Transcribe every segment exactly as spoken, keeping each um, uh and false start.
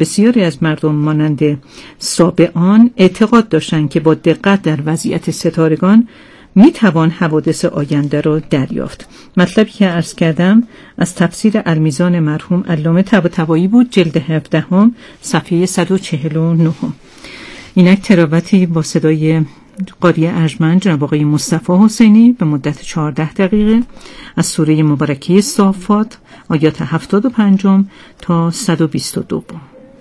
بسیاری از مردم مانند سابعان اعتقاد داشتند که با دقت در وضعیت ستارگان می توان حوادث آینده را دریافت. مطلبی که عرض کردم از تفسیر المیزان مرحوم علامه طباطبایی بود، جلد هفدهم صفحه صد و چهل و نه. اینک تلاوتی با صدای قاری ارجمند جناب آقای مصطفی حسینی به مدت چهارده دقیقه از سوره مبارکه صافات آیات هفتاد و پنج تا صد و بیست و دو.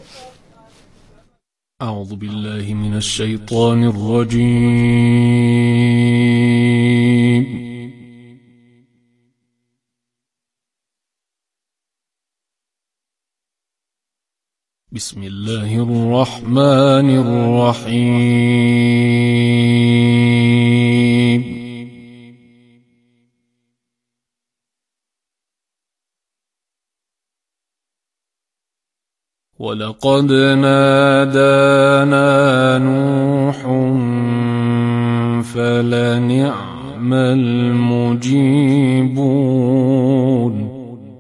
اعوذ بالله من الشیطان الرجیم. بسم الله الرحمن الرحیم. ولقد نادانا نوح فلنعم المجيبون.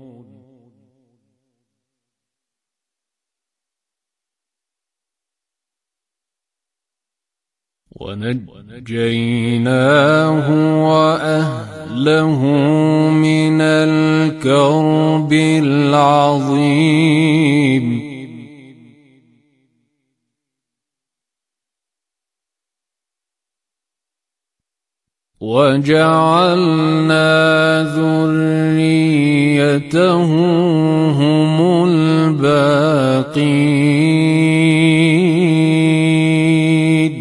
ونجيناه وأهله من الكرب العظيم. وجعلنا ذريته هم الباقين.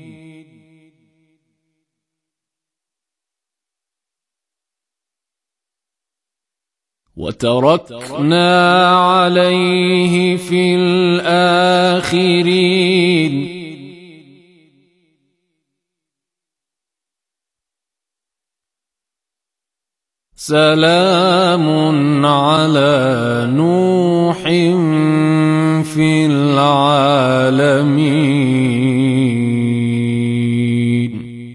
وتركنا عليه في الآخرين. سلام على نوح في العالمين.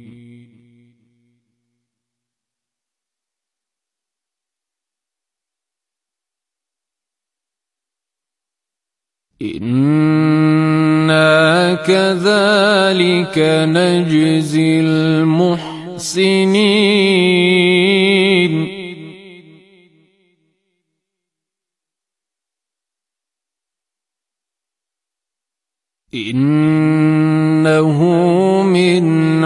إنا كذلك نجزي المحسنين. إنه من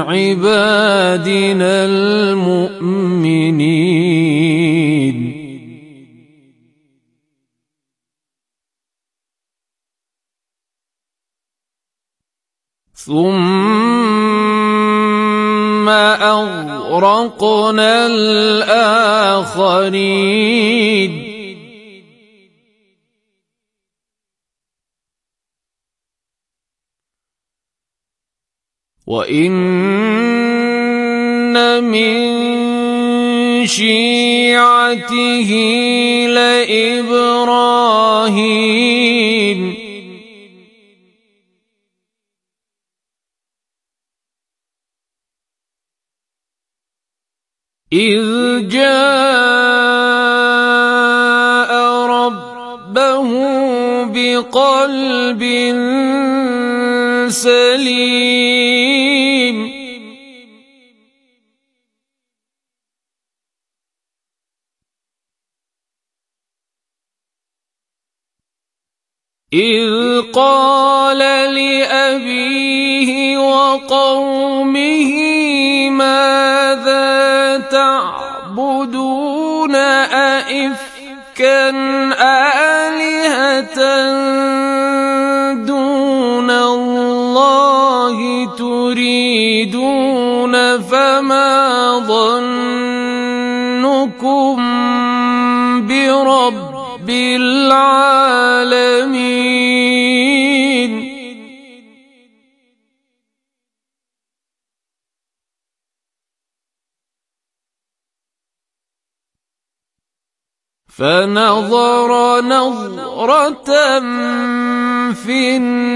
عبادنا المؤمنين. ثم أغرقنا الآخرين. وَإِنَّ مِن شِيعَتِهِ لَإِبْرَاهِيمَ. إِذْ جَاءَ رَبَّهُ بِقَلْبٍ سليم. إذ قال لأبيه وقومه ماذا تعبدون أئفكا آلهة دون الله تريدون فما ظنكم برب العالمين. فنظر نظرة في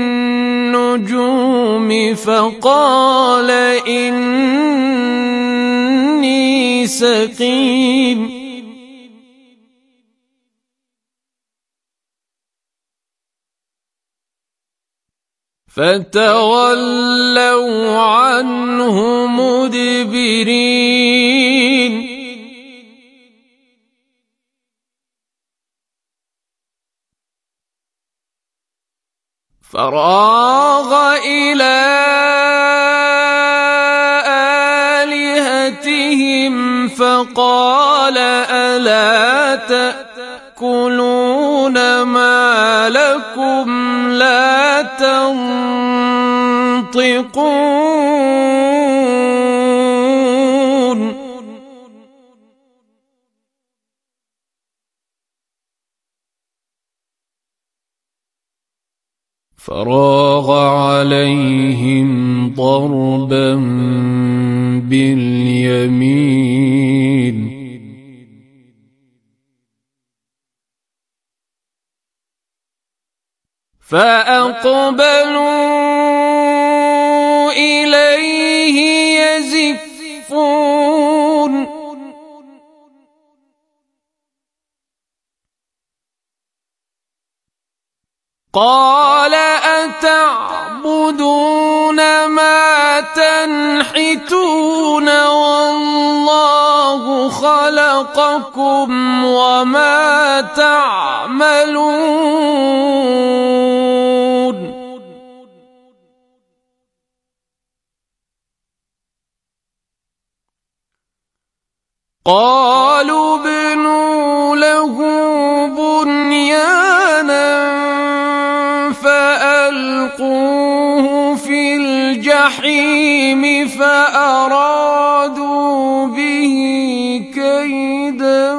النجوم فقال إني سقيم. فتولوا عنه مدبرين فراغ إلى آلهتهم فقال ألا تأكلون ما لكم لا تنطقون فراغ عليهم ضربا باليمين فأقبلوا إليه يزفون قال أتعبدون ما تنحتون والله خلقكم وما تعملون قالوا ابنوا له بنيانا فألقوه في الجحيم فأرادوا به كيدا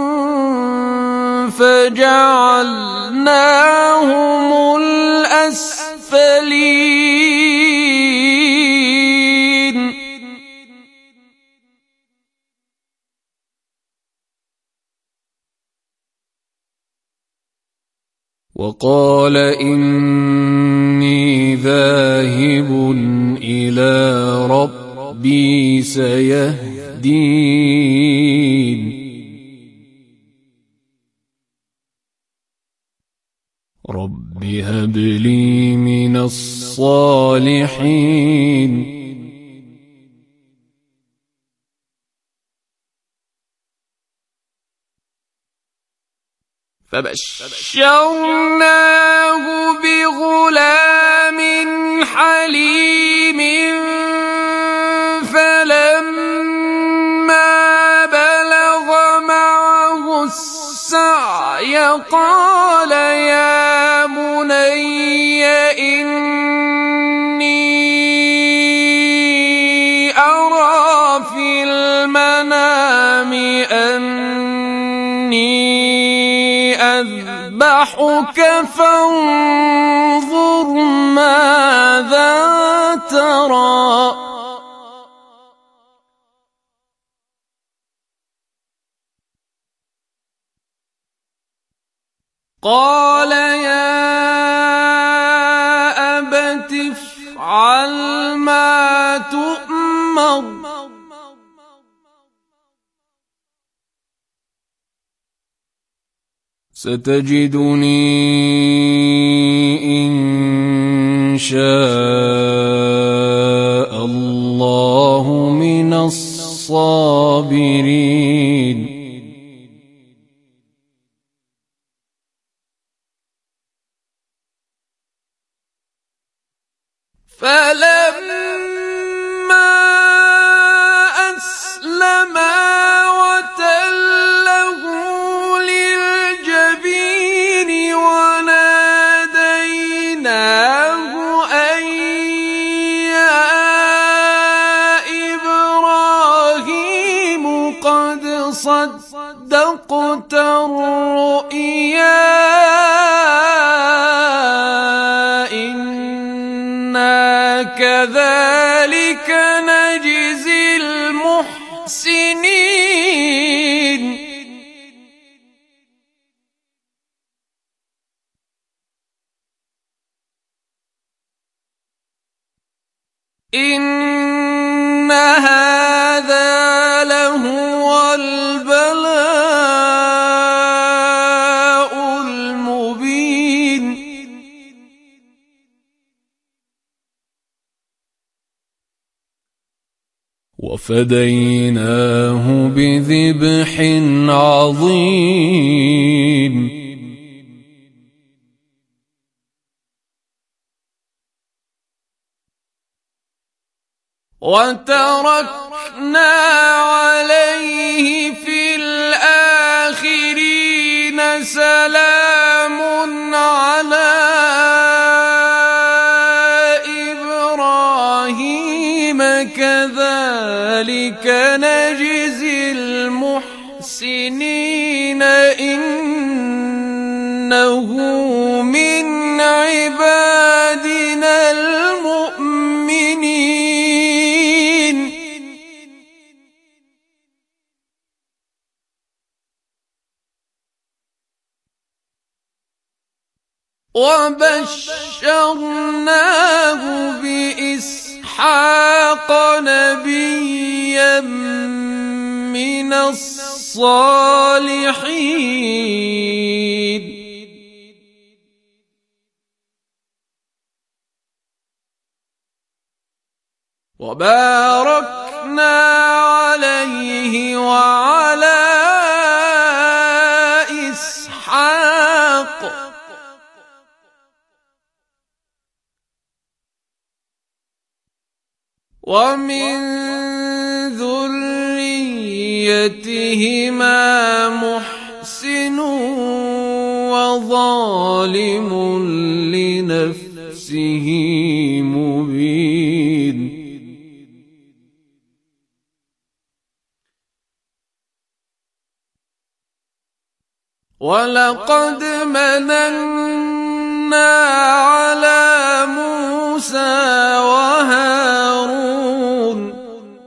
فجعلناهم الأسفلين وقال إني ذاهب إلى ربي سيهدين رب هب لي من الصالحين فبشرناه بغلام حليم فلما بلغ معه السعي قال يا بني إني أرى في المنام أني أذبحك فانظر ماذا ترى قال يا أبت افعل ما تؤمر ستجدني إن شاء الله من الصابرين فلما أسلما وتله للجبين وناديناه أن يا إبراهيم قد صدقت الرؤيا كذلك نجزي المحسنين إن هذا لهو البلاء المبين وفديناه بذبح عظيم وتركنا عليه في الآخرين سلام على إبراهيم كذلك نجزي المحسنين إنه من عبادنا المؤمنين وبشرناه بإسحاق نبيا من الصالحين وباركنا عليه وعلى إسحاق ومن ذريتهما محسن وظالم لنفسه مبين ولقد مننا على موسى وهارون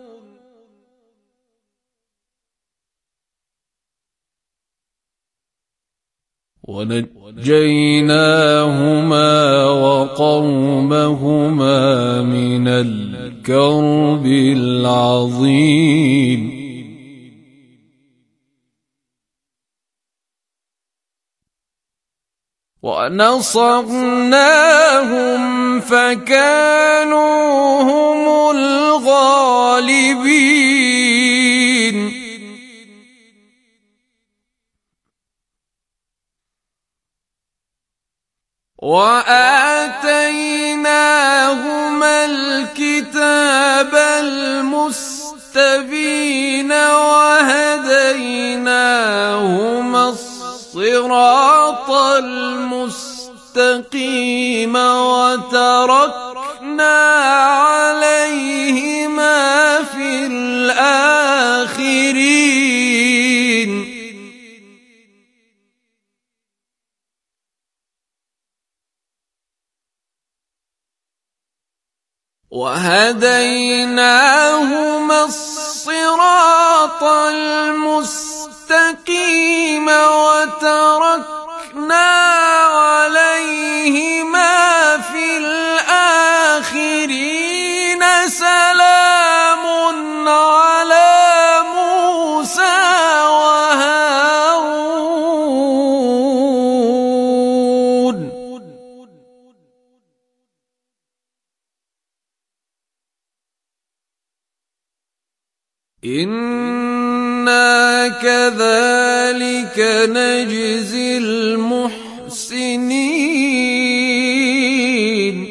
ونجيناهما وقومهما من الكرب العظيم ونصرناهم فكانوا هم الغالبين وآتيناهما الكتاب المستبين وهديناهما الصراط المستقيم وتركنا عليهما في الآخرين وهديناهما الصراط المستقيم وتركنا عليهما في الآخرين سلام على موسى وهارون إنا كذلك نجزي المحسنين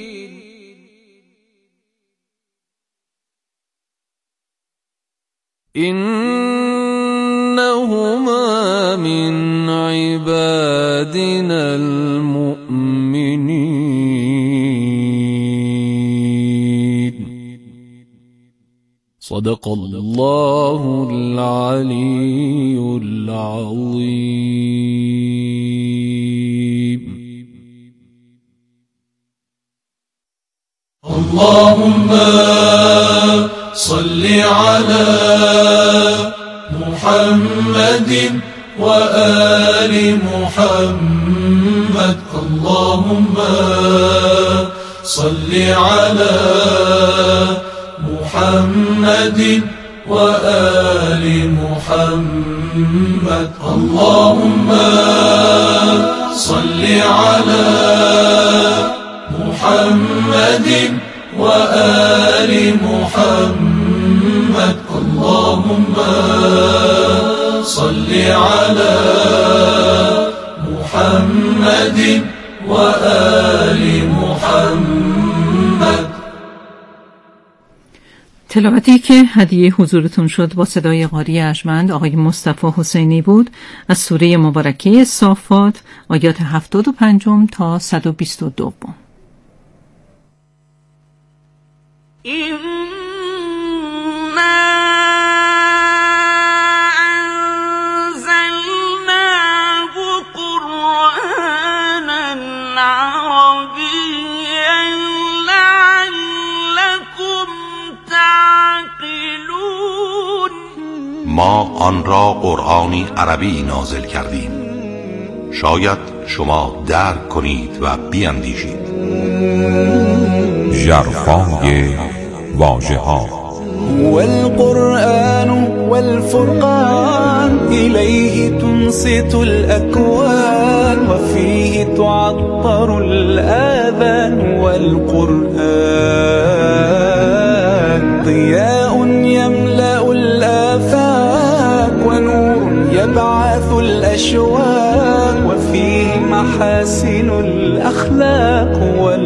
إنهما من عبادنا المؤمنين صدق الله العلي العظيم. اللهم صل على محمد وآل محمد. اللهم صل على محمد وآل محمد. اللهم صل على محمد وآل محمد. اللهم صل على محمد و آل محمد. تلاوتی که هدیه حضورتون شد با صدای قاری ارجمند آقای مصطفی حسینی بود از سوره مبارکه صافات آیات هفتاد و پنجم تا صد و بیست و دوم. ما آن را قرآنی عربی نازل کردیم شاید شما درک کنید و بیندیشید. ژرفای واژه‌ها والقرآن والفرقان إليه تنصت الأكوان وفيه تعطر الآذان والقرآن ضياء يملأ الآفاق ونور يبعث الأشواق وفيه محاسن الأخلاق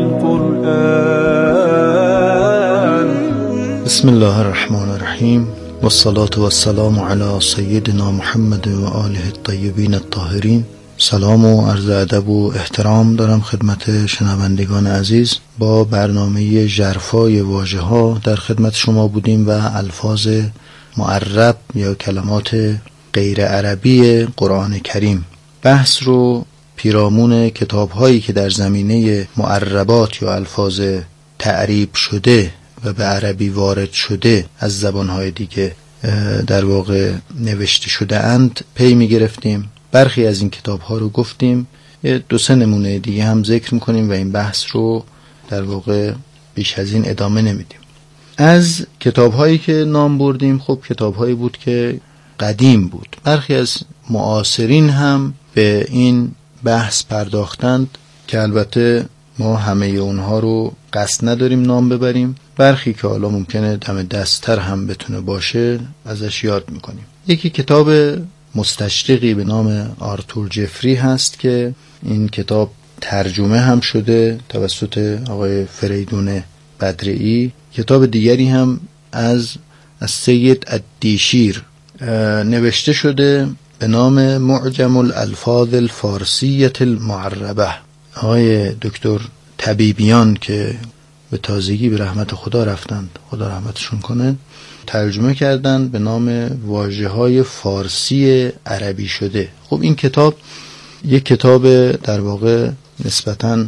والقرآن. بسم الله الرحمن الرحیم و الصلاة و السلام علی سیدنا محمد و آله الطیبین الطاهرین. سلام و عرض ادب و احترام دارم خدمت شنوندگان عزیز. با برنامه ژرفای واژه‌ها در خدمت شما بودیم و الفاظ معرب یا کلمات غیر عربی قرآن کریم. بحث رو پیرامون کتاب‌هایی که در زمینه معربات یا الفاظ تعریب شده و به عربی وارد شده از زبانهای دیگه در واقع نوشته شده اند پی می گرفتیم. برخی از این کتاب ها رو گفتیم، دو سه نمونه دیگه هم ذکر میکنیم و این بحث رو در واقع بیش از این ادامه نمیدیم. از کتاب هایی که نام بردیم خب کتاب هایی بود که قدیم بود. برخی از معاصرین هم به این بحث پرداختند که البته ما همه اونها رو قصد نداریم نام ببریم. برخی که حالا ممکنه دم دستتر هم بتونه باشه ازش یاد میکنیم. یکی کتاب مستشرقی به نام آرتور جفری هست که این کتاب ترجمه هم شده توسط آقای فریدون بدرعی. کتاب دیگری هم از از سید الدیشیر نوشته شده به نام معجم الالفاظ الفارسیة المعربه. آقای دکتر طبیبیان که به تازگی به رحمت خدا رفتند، خدا رحمتشون کنه، ترجمه کردن به نام واژه‌های فارسی عربی شده. خب این کتاب یک کتاب در واقع نسبتاً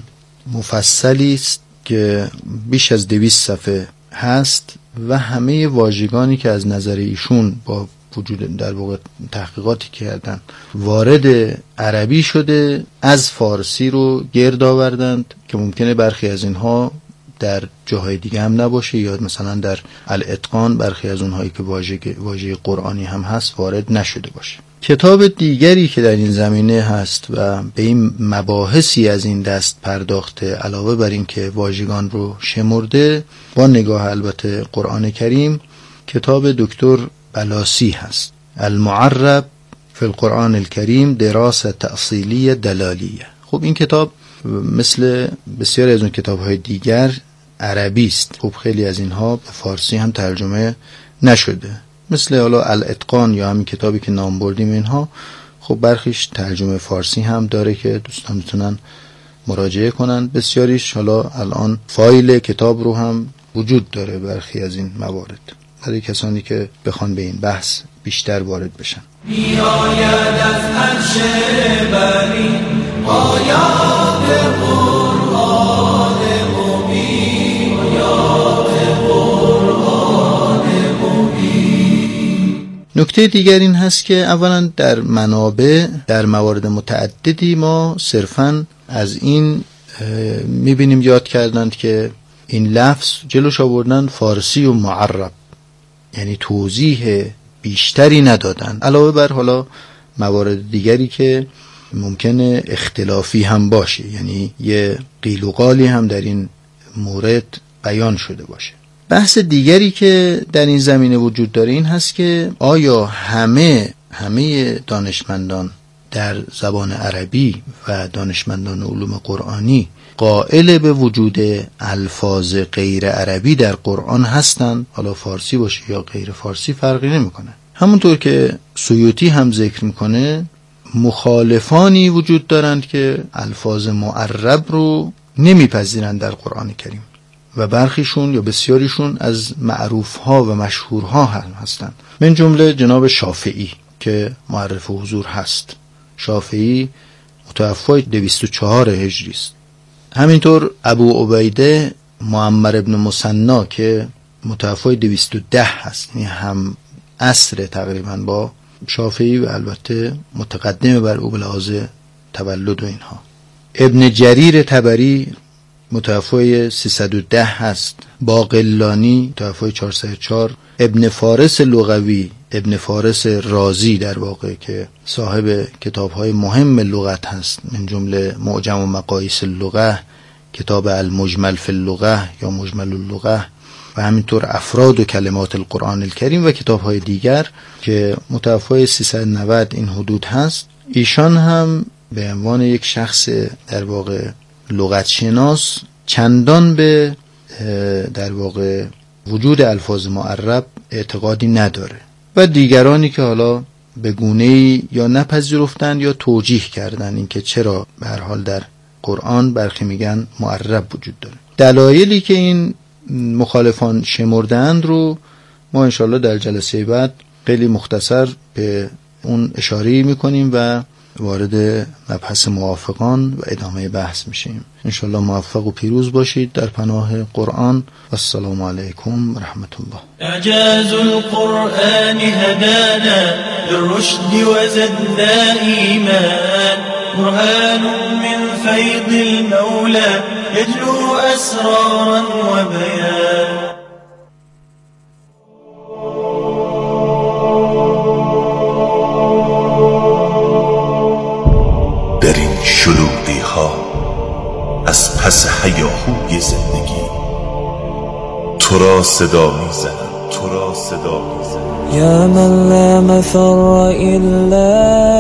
مفصلی است که بیش از دویست صفحه هست و همه واژگانی که از نظر ایشون با وجود در واقع تحقیقاتی که کردن وارد عربی شده از فارسی رو گرد آوردند که ممکنه برخی از اینها در جاهای دیگه هم نباشه یا مثلا در الاتقان برخی از اونهایی که واژه واژه قرآنی هم هست وارد نشده باشه. کتاب دیگری که در این زمینه هست و به این مباحثی از این دست پرداخته علاوه بر این که واژگان رو شمرده با نگاه البته قرآن کریم، کتاب دکتر بلاسی هست، المعرب فی القرآن الکریم دراسه تأصیلی دلالیه. خب این کتاب مثل بسیاری از اون کتاب‌های دیگر عربی است. خب خیلی از اینها به فارسی هم ترجمه نشده، مثل حالا الاتقان یا همین کتابی که نام بردیم اینها خب برخیش ترجمه فارسی هم داره که دوستان میتونن مراجعه کنن. بسیاریش حالا الان فایل کتاب رو هم وجود داره برخی از این موارد برای کسانی که بخوان به این بحث بیشتر وارد بشن. میآید از عرش بری آیات قرآن مبین، آیات قرآن مبین. نکته دیگر این هست که اولا در منابع در موارد متعددی ما صرفاً از این میبینیم یاد کردند که این لفظ جلوش آوردن فارسی و معرب، یعنی توضیح بیشتری ندادن علاوه بر حالا موارد دیگری که ممکنه اختلافی هم باشه، یعنی یه قیل و قالی هم در این مورد بیان شده باشه. بحث دیگری که در این زمینه وجود داره این هست که آیا همه همه دانشمندان در زبان عربی و دانشمندان علوم قرآنی قائل به وجود الفاظ غیر عربی در قرآن هستند؟ حالا فارسی باشه یا غیر فارسی فرقی نمیکنه. همونطور که سیوطی هم ذکر میکنه مخالفانی وجود دارند که الفاظ معرب رو نمیپذیرند در قرآن کریم و برخیشون یا بسیاریشون از معروفها و مشهورها هم هستند، من جمله جناب شافعی که معرف حضور هست. شافعی متوفای دویست و چهار هجری است. همینطور ابو عبیده معمر ابن مثنی که متوفای دویست و ده هست، یعنی هم عصر تقریبا با شافعی و البته متقدم بر او به لحاظ تولد و اینها. ابن جریر طبری متوفای سیصد و ده هست. باقلانی متوفای چهارصد و چهار. ابن فارس لغوی، ابن فارس رازی در واقع که صاحب کتاب‌های مهم لغت هست، من جمله معجم و مقاییس اللغه، کتاب المجمل فی اللغه یا مجمل اللغه و همینطور افراد و کلمات القرآن الکریم و کتاب‌های دیگر که متوفای سیصد و نود این حدود هست. ایشان هم به عنوان یک شخص در واقع لغت شناس چندان به در واقع وجود الفاظ معرب اعتقادی نداره و دیگرانی که حالا به گونه‌ای یا نپذیرفتند یا توجیه کردند اینکه چرا به هر حال در قرآن برخی میگن معرب وجود داره. دلایلی که این مخالفان شمردند رو ما انشالله در جلسه بعد خیلی مختصر به اون اشاره میکنیم و وارد مبحث موافقان و ادامه بحث میشیم. انشالله موفق و پیروز باشید در پناه قرآن و السلام علیکم و رحمت الله. اعجاز القرآن هدانا للرشد وزدنا ایمان، برهان من فیض المولى يجلو اسرارا وبيان. در این شلوغی ها از پس هیاهوی زندگی تو را صدا میزنم، تو را صدا میزنم. یا من لا مفر الا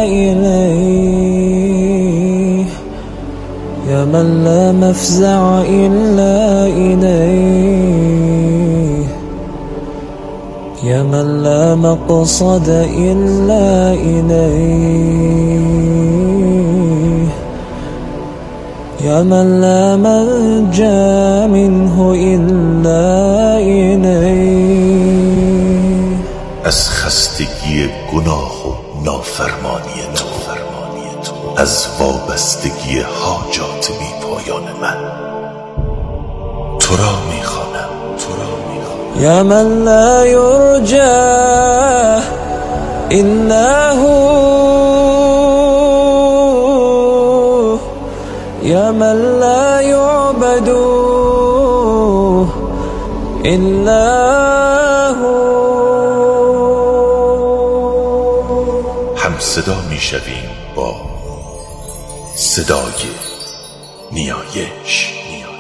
الیه، یا من لا مفزع الا الیه، یا من لا مقصد الا الیه، یا من لا ملجا منه الا الیه. از خستگی گناه و نافرمانی تو، از وابستگی حاجات بی پایان من تو را میخوانم، تو را میخوانم. یا من لا یرجا الا هو، یا من لا یعبد الا هو. هم صدا میشویم با صدای نیایش،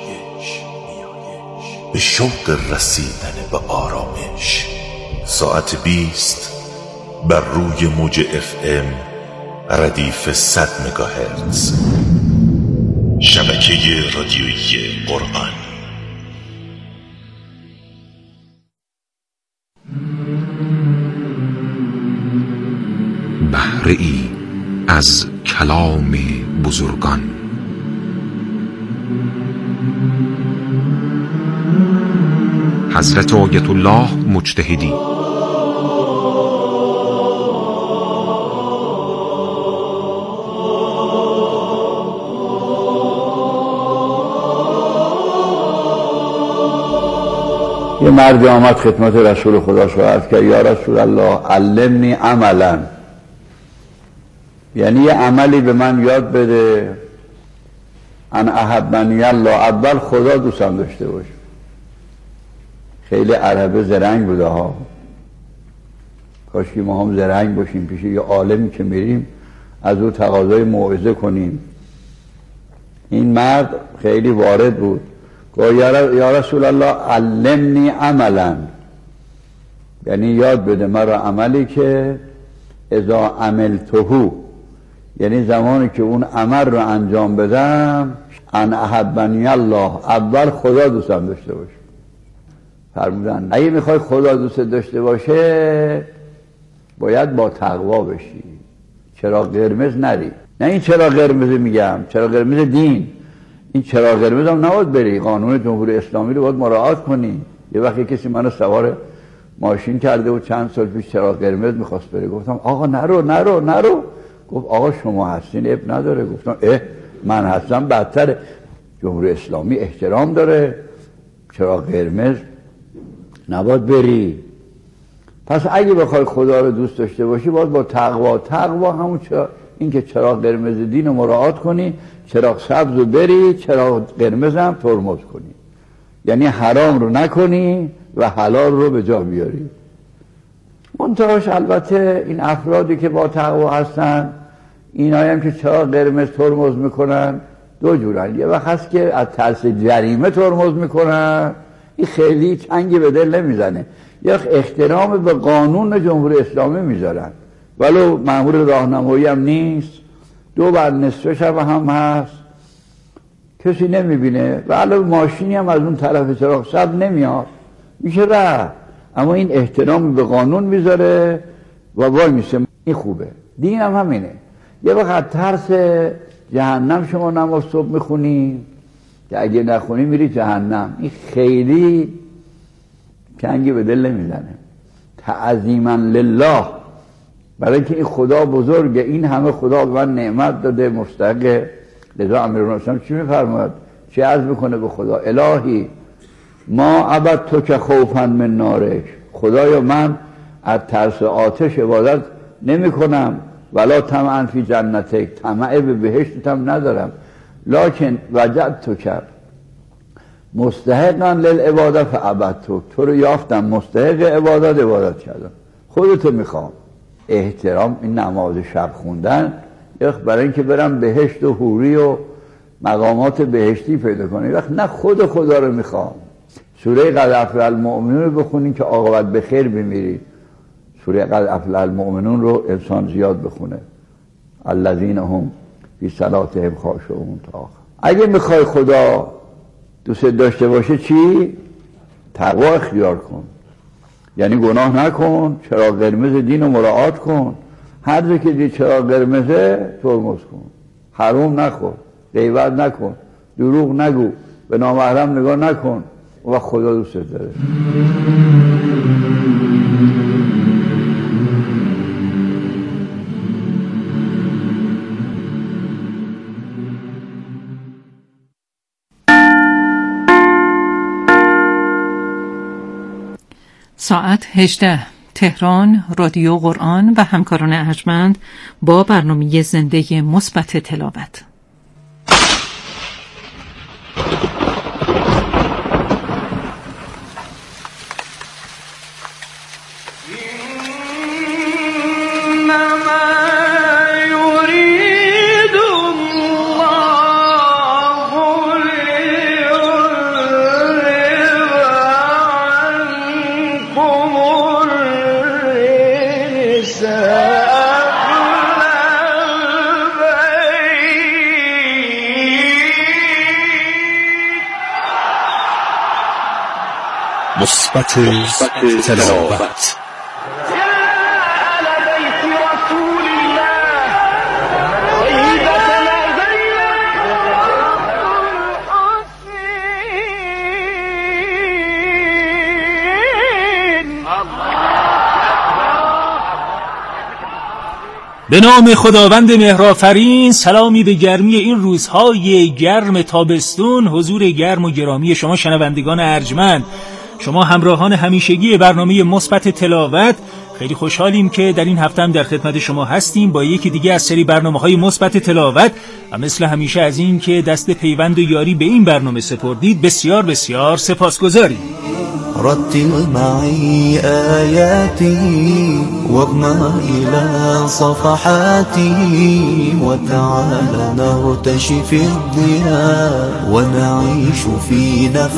به شوق رسیدن به آرامش. ساعت بیست بر روی موج اف ام ردیف صد مگاهرتز، شبکه رادیویی قرآن. بهره ای از کلام بزرگان. حضرت آیت الله مجتهدی. یه مردی آمد خدمت رسول خدا شاید که یا رسول الله علمنی عملا، یعنی یه عملی به من یاد بده. ان احبنی الله، اول خدا دوستم داشته باشه. خیلی عربه زرنگ بوده ها، کاش که ما هم زرنگ باشیم، پیش یه عالمی که میریم از او تقاضای موعظه کنیم. این مرد خیلی وارد بود، گفت یا رسول الله علمنی عملا، یعنی یاد بده مرا عملی که اذا عملتهو، یعنی زمانی که اون عمل رو انجام بدم ان احبنی الله، اول خدا دوستم داشته باشه. فرمودن اگه میخوای خدا دوست داشته باشه باید با تقوا بشی، چراغ قرمز نری. نه این چراغ قرمز میگم، چراغ قرمز دین، این چراغ قرمز هم نباید بری، قانون جمهوری اسلامی رو باید مراعات کنی. یه وقتی کسی منو سوار ماشین کرده و چند سال پیش چراغ قرمز میخواست بره، گفتم آقا نرو نرو نرو. گفت آقا شما هستین اب نداره. گفتم اه من هستم بدتره. جمهوری اسلامی احترام داره، چراغ قرمز نباید بری. پس اگه بخوای خدا رو دوست داشته باشی باید با تقوا، تقوا همون چرا این که چراغ قرمز دین رو مراعات کنی، چراغ سبز رو بری، چراغ قرمز هم ترمز کنی، یعنی حرام رو نکنی و حلال رو به جا بیاری. منتهاش البته این افرادی که با تقوا هستن، اینایی هم که چراغ قرمز ترمز میکنن دو جورن. یه وقت هست که از ترس جریمه ترمز میکنن، این خیلی چنگی به دل نمیزنه، یا احترام به قانون جمهوری اسلامی میذارن ولو مأمور راهنمایی هم نیست، دو بر نصف شب هم هست، کسی نمیبینه و علاوه ماشینی هم از اون طرف چراغ سبز نمیاد، میشه رفت، اما این احترام به قانون میذاره و وای میشه. این خوبه. دین هم همینه. یه وقت ترس جهنم شما نماز صبح میخونی که اگه نخونی میری جهنم، این خیلی کنگی به دل نمیزنه. تعظیما لله، برای اینکه این خدا بزرگه، این همه خدا به من نعمت داده، مستحق. لذا امیرالمومنین چی میفرماید؟ چی عرض میکنه به خدا؟ الهی ما عبد تو که خوفا من نارک، خدایا من از ترس آتش عبادت نمی کنم، ولا طمعا فی جنتک، طمع به بهشتت هم ندارم، لکن وجد تو کرد مستحقا للعبادت فعبدتک، تو رو یافتم مستحق عبادت، عبادت کردم، خودتو میخوام. احترام این نماز شب خوندن برای اینکه برم بهشت و حوری و مقامات بهشتی پیدا کنی، وقت نه خود خدا رو میخوام. سوره قد افلح المؤمنون رو بخونین که عاقبت به خیر بمیری. سوره قد افلح المؤمنون رو انسان زیاد بخونه، الذین هم فی صلاتهم خاشعون تا آخر. اگه میخوای خدا دوست داشته باشه چی؟ تقوا اختیار کن، یعنی گناه نکن، چراغ قرمز دین رو مراعات کن، هر جا که دید چراغ قرمزه ترمز کن، حرام نخور، غیبت نکن، دروغ نگو، به نامحرم نگاه نکن و خدا دوست داره. ساعت هجده، تهران، رادیو قرآن و همکاران ارجمند با برنامه زنده مثبت تلاوت. مثبت تلاوت. به نام خداوند مهرآفرین. سلامی به گرمی این روزهای گرم تابستون، حضور گرم و گرامی شما شنوندگان ارجمند، شما همراهان همیشگی برنامه مثبت تلاوت. خیلی خوشحالیم که در این هفته هم در خدمت شما هستیم با یکی دیگه از سری برنامه‌های مثبت تلاوت و مثل همیشه از این که دست پیوند و یاری به این برنامه سپردید بسیار بسیار سپاسگزاریم. رتل معي آياتي واضمع إلى صفحاتي وتعال نرتشي في الضياء ونعيش في نفس